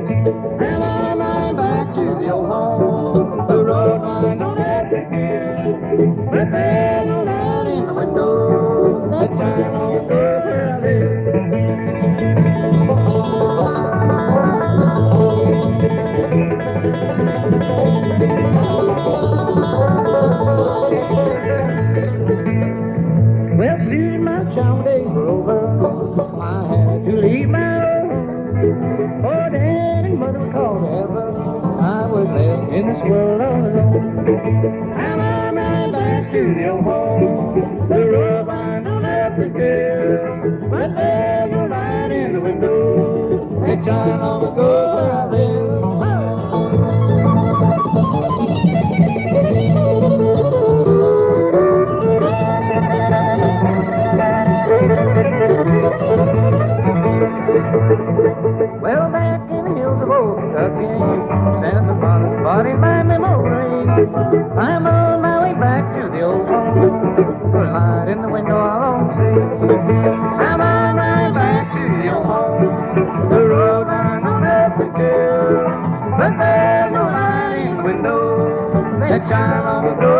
And I'm riding back to the old home. The road winds on every hill. But there's no light in the window that shine on the girl where I live. Well, soon my child days were over. I had to leave my old home. Oh, Dad and Mother called heaven. I was left in this world all alone. And I'm right back to the old home. The road winds on every hill. But there's no light in the window. They shine on the girl where I live. Well, back in the hills of old Kentucky, stands upon a spot in my memory. I'm on my way back to the old home, put a light in the window I'll always see. I'm on my way back to the old home, the road winds on every hill, but there's no light in the window that shine on the door.